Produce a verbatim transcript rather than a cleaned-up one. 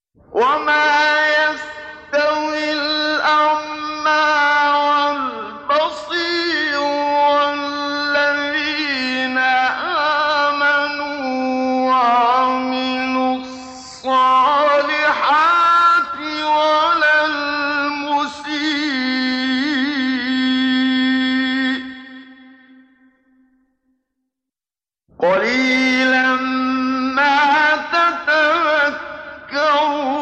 وما يستوي الأعمى والبصير والذين آمنوا وعملوا الصالحات ولا المسيء قليلا ما تتذكرون.